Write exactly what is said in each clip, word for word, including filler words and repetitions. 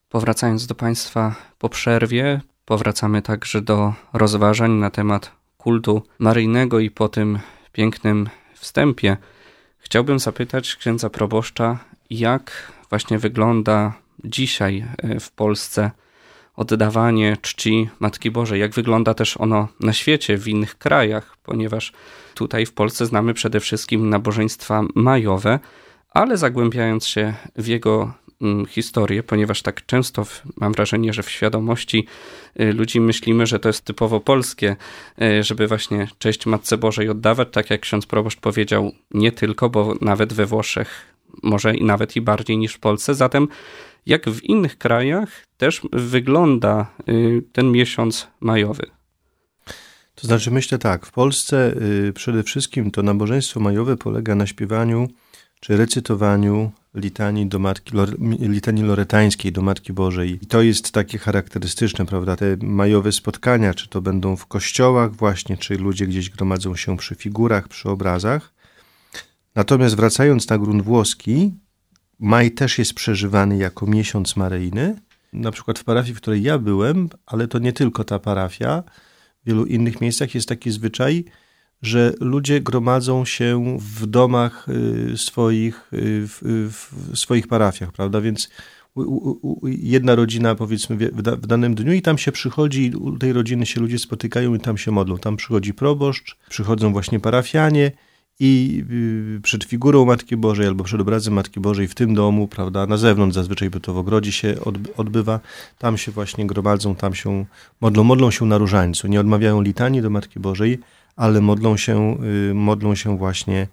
Powracając do Państwa po przerwie, powracamy także do rozważań na temat kultu maryjnego i po tym pięknym wstępie chciałbym zapytać księdza proboszcza, jak właśnie wygląda dzisiaj w Polsce oddawanie czci Matki Bożej, jak wygląda też ono na świecie, w innych krajach, ponieważ tutaj w Polsce znamy przede wszystkim nabożeństwa majowe, ale zagłębiając się w jego historię, ponieważ tak często mam wrażenie, że w świadomości ludzi myślimy, że to jest typowo polskie, żeby właśnie cześć Matce Bożej oddawać, tak jak ksiądz proboszcz powiedział, nie tylko, bo nawet we Włoszech może i nawet i bardziej niż w Polsce. Zatem jak w innych krajach też wygląda ten miesiąc majowy? To znaczy myślę tak, w Polsce przede wszystkim to nabożeństwo majowe polega na śpiewaniu czy recytowaniu litanii, do Matki, litanii loretańskiej do Matki Bożej. I to jest takie charakterystyczne, prawda? Te majowe spotkania, czy to będą w kościołach właśnie, czy ludzie gdzieś gromadzą się przy figurach, przy obrazach. Natomiast wracając na grunt włoski, maj też jest przeżywany jako miesiąc maryjny. Na przykład w parafii, w której ja byłem, ale to nie tylko ta parafia, w wielu innych miejscach jest taki zwyczaj, że ludzie gromadzą się w domach swoich, w, w swoich parafiach, prawda? Więc jedna rodzina, powiedzmy, w danym dniu i tam się przychodzi, u tej rodziny się ludzie spotykają i tam się modlą. Tam przychodzi proboszcz, przychodzą właśnie parafianie i przed figurą Matki Bożej albo przed obrazem Matki Bożej w tym domu, prawda, na zewnątrz zazwyczaj, bo to w ogrodzie się odbywa, tam się właśnie gromadzą, tam się modlą, modlą się na różańcu. Nie odmawiają litanii do Matki Bożej, ale modlą się, modlą się właśnie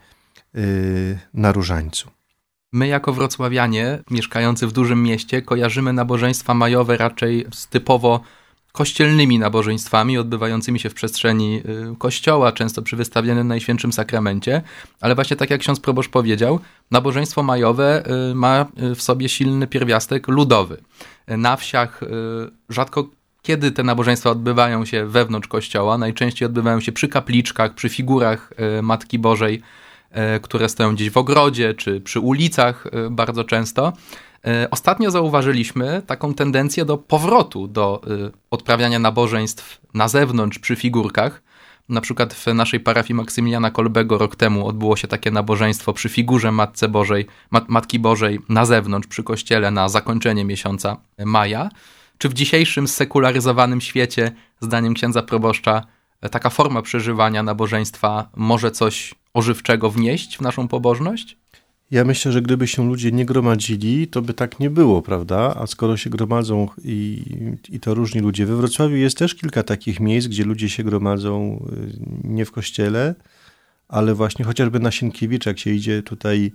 na różańcu. My jako wrocławianie, mieszkający w dużym mieście, kojarzymy nabożeństwa majowe raczej z typowo kościelnymi nabożeństwami, odbywającymi się w przestrzeni kościoła, często przy wystawionym Najświętszym Sakramencie, ale właśnie tak jak ksiądz proboszcz powiedział, nabożeństwo majowe ma w sobie silny pierwiastek ludowy. Na wsiach rzadko kiedy te nabożeństwa odbywają się wewnątrz kościoła, najczęściej odbywają się przy kapliczkach, przy figurach Matki Bożej, które stoją gdzieś w ogrodzie, czy przy ulicach bardzo często. Ostatnio zauważyliśmy taką tendencję do powrotu do odprawiania nabożeństw na zewnątrz przy figurkach. Na przykład w naszej parafii Maksymiliana Kolbego rok temu odbyło się takie nabożeństwo przy figurze Matce Bożej, Mat- Matki Bożej na zewnątrz przy kościele na zakończenie miesiąca maja. Czy w dzisiejszym sekularyzowanym świecie, zdaniem księdza proboszcza, taka forma przeżywania nabożeństwa może coś ożywczego wnieść w naszą pobożność? Ja myślę, że gdyby się ludzie nie gromadzili, to by tak nie było, prawda? A skoro się gromadzą i, i to różni ludzie. We Wrocławiu jest też kilka takich miejsc, gdzie ludzie się gromadzą nie w kościele, ale właśnie chociażby na Sienkiewicza, jak się idzie tutaj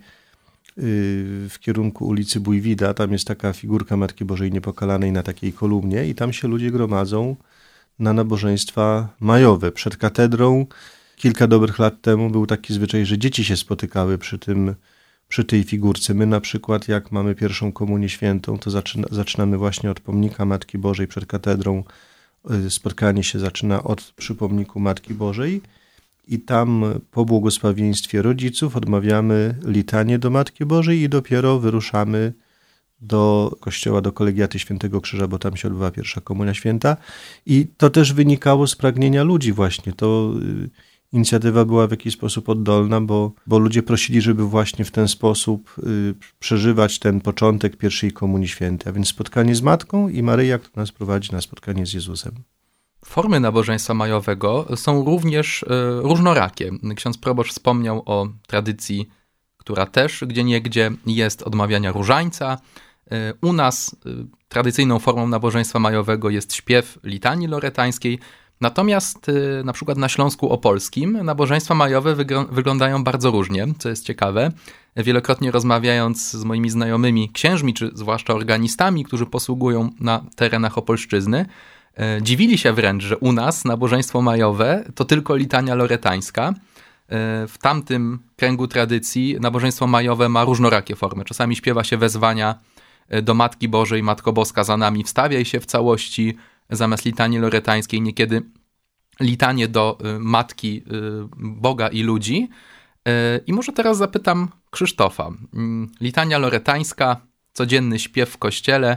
w kierunku ulicy Bójwida, tam jest taka figurka Matki Bożej Niepokalanej na takiej kolumnie i tam się ludzie gromadzą na nabożeństwa majowe. Przed katedrą kilka dobrych lat temu był taki zwyczaj, że dzieci się spotykały przy tym, przy tej figurce. My na przykład, jak mamy pierwszą komunię świętą, to zaczyna, zaczynamy właśnie od pomnika Matki Bożej przed katedrą. Spotkanie się zaczyna od przy pomniku Matki Bożej i tam po błogosławieństwie rodziców odmawiamy litanię do Matki Bożej i dopiero wyruszamy do kościoła, do kolegiaty Świętego Krzyża, bo tam się odbywa pierwsza komunia święta. I to też wynikało z pragnienia ludzi właśnie. To y, inicjatywa była w jakiś sposób oddolna, bo, bo ludzie prosili, żeby właśnie w ten sposób y, przeżywać ten początek pierwszej komunii świętej. A więc spotkanie z Matką i Maryja, która nas prowadzi na spotkanie z Jezusem. Formy nabożeństwa majowego są również y, różnorakie. Ksiądz proboszcz wspomniał o tradycji, która też gdzieniegdzie jest odmawiania różańca. Y, u nas y, tradycyjną formą nabożeństwa majowego jest śpiew litanii loretańskiej. Natomiast y, na przykład na Śląsku Opolskim nabożeństwa majowe wygr- wyglądają bardzo różnie, co jest ciekawe. Wielokrotnie rozmawiając z moimi znajomymi księżmi, czy zwłaszcza organistami, którzy posługują na terenach Opolszczyzny, dziwili się wręcz, że u nas nabożeństwo majowe to tylko litania loretańska. W tamtym kręgu tradycji nabożeństwo majowe ma różnorakie formy. Czasami śpiewa się wezwania do Matki Bożej, Matko Boska za nami, wstawiaj się w całości zamiast litanii loretańskiej, niekiedy litanie do Matki Boga i ludzi. I może teraz zapytam Krzysztofa. Litania loretańska, codzienny śpiew w kościele.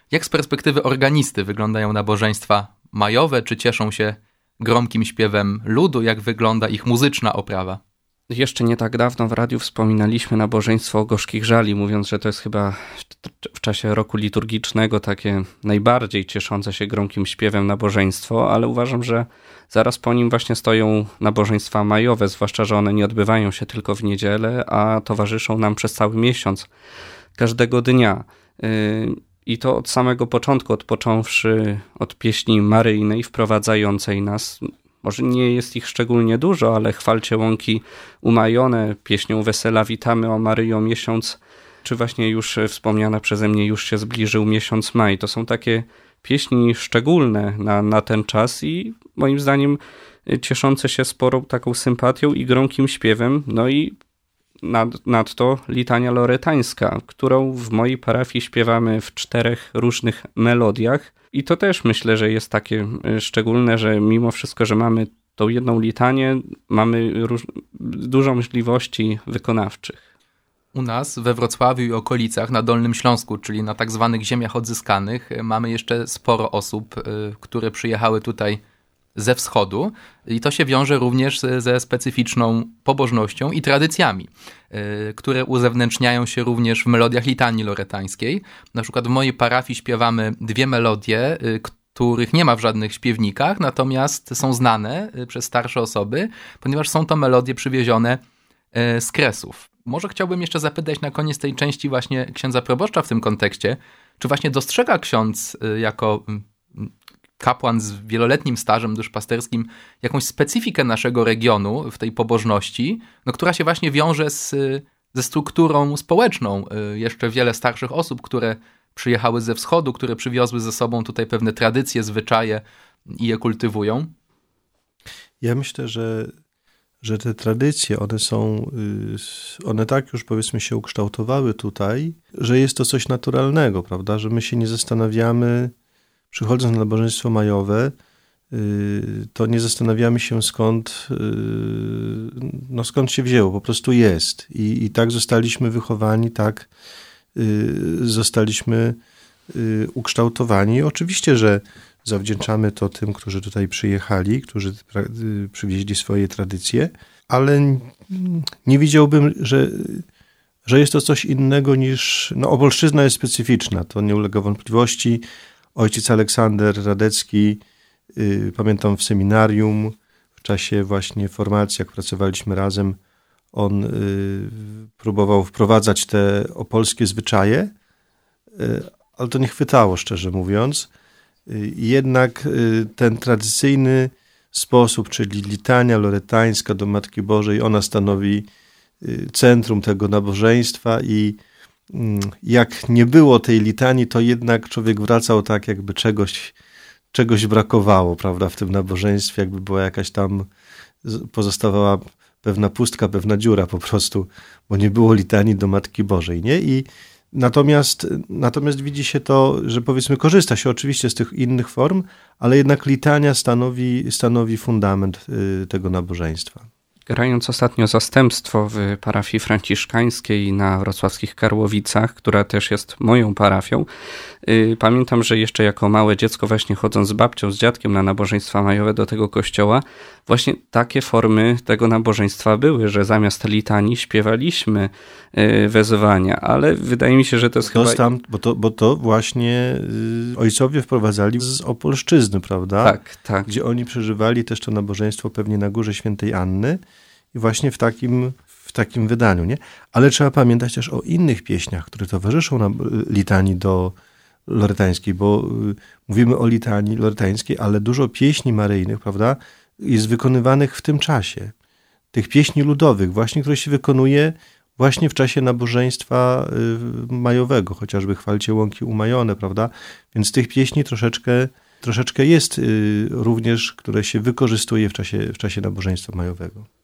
Jak z perspektywy organisty wyglądają nabożeństwa majowe? Czy cieszą się gromkim śpiewem ludu? Jak wygląda ich muzyczna oprawa? Jeszcze nie tak dawno w radiu wspominaliśmy nabożeństwo o gorzkich żali, mówiąc, że to jest chyba w czasie roku liturgicznego takie najbardziej cieszące się gromkim śpiewem nabożeństwo, ale uważam, że zaraz po nim właśnie stoją nabożeństwa majowe, zwłaszcza, że one nie odbywają się tylko w niedzielę, a towarzyszą nam przez cały miesiąc, każdego dnia. I to od samego początku, odpocząwszy od pieśni maryjnej wprowadzającej nas. Może nie jest ich szczególnie dużo, ale chwalcie łąki umajone, pieśnią Wesela witamy o Maryjo miesiąc, czy właśnie już wspomniana przeze mnie już się zbliżył miesiąc maj. To są takie pieśni szczególne na, na ten czas i moim zdaniem cieszące się sporą taką sympatią i gromkim śpiewem. No i nad, nadto litania loretańska, którą w mojej parafii śpiewamy w czterech różnych melodiach. I to też myślę, że jest takie szczególne, że mimo wszystko, że mamy tą jedną litanię, mamy róż... dużo możliwości wykonawczych. U nas we Wrocławiu i okolicach, na Dolnym Śląsku, czyli na tak zwanych ziemiach odzyskanych, mamy jeszcze sporo osób, które przyjechały tutaj ze wschodu i to się wiąże również ze specyficzną pobożnością i tradycjami, które uzewnętrzniają się również w melodiach litanii loretańskiej. Na przykład w mojej parafii śpiewamy dwie melodie, których nie ma w żadnych śpiewnikach, natomiast są znane przez starsze osoby, ponieważ są to melodie przywiezione z Kresów. Może chciałbym jeszcze zapytać na koniec tej części właśnie księdza proboszcza w tym kontekście, czy właśnie dostrzega ksiądz jako kapłan z wieloletnim stażem duszpasterskim jakąś specyfikę naszego regionu w tej pobożności, no, która się właśnie wiąże z, ze strukturą społeczną. Jeszcze wiele starszych osób, które przyjechały ze wschodu, które przywiozły ze sobą tutaj pewne tradycje, zwyczaje i je kultywują. Ja myślę, że, że te tradycje, one są, one tak już powiedzmy się ukształtowały tutaj, że jest to coś naturalnego, prawda, że my się nie zastanawiamy, przychodząc na nabożeństwo majowe, to nie zastanawiamy się skąd, no skąd się wzięło, po prostu jest. I, i tak zostaliśmy wychowani, tak zostaliśmy ukształtowani. Oczywiście, że zawdzięczamy to tym, którzy tutaj przyjechali, którzy przywieźli swoje tradycje, ale nie widziałbym, że, że jest to coś innego niż... No, Opolszczyzna jest specyficzna, to nie ulega wątpliwości. Ojciec Aleksander Radecki, y, pamiętam w seminarium, w czasie właśnie formacji, jak pracowaliśmy razem, on y, próbował wprowadzać te opolskie zwyczaje, y, ale to nie chwytało, szczerze mówiąc. Y, jednak y, ten tradycyjny sposób, czyli litania loretańska do Matki Bożej, ona stanowi y, centrum tego nabożeństwa i jak nie było tej litanii, to jednak człowiek wracał tak, jakby czegoś, czegoś brakowało, prawda, w tym nabożeństwie, jakby była jakaś tam, pozostawała pewna pustka, pewna dziura po prostu, bo nie było litanii do Matki Bożej, nie? I natomiast, natomiast widzi się to, że powiedzmy korzysta się oczywiście z tych innych form, ale jednak litania stanowi, stanowi fundament tego nabożeństwa. Grając ostatnio zastępstwo w parafii franciszkańskiej na wrocławskich Karłowicach, która też jest moją parafią, yy, pamiętam, że jeszcze jako małe dziecko właśnie chodząc z babcią, z dziadkiem na nabożeństwa majowe do tego kościoła, właśnie takie formy tego nabożeństwa były, że zamiast litanii śpiewaliśmy yy, wezwania, ale wydaje mi się, że to jest to chyba... Tam, bo, to, bo to właśnie yy, ojcowie wprowadzali z Opolszczyzny, prawda? Tak, tak. Gdzie oni przeżywali też to nabożeństwo pewnie na Górze Świętej Anny, i właśnie w takim, w takim wydaniu, nie? Ale trzeba pamiętać też o innych pieśniach, które towarzyszą nam litanii do loretańskiej, bo mówimy o litanii loretańskiej, ale dużo pieśni maryjnych, prawda, jest wykonywanych w tym czasie. Tych pieśni ludowych właśnie, które się wykonuje właśnie w czasie nabożeństwa majowego, chociażby chwalcie łąki umajone, prawda? Więc tych pieśni troszeczkę, troszeczkę jest również, które się wykorzystuje w czasie, w czasie nabożeństwa majowego.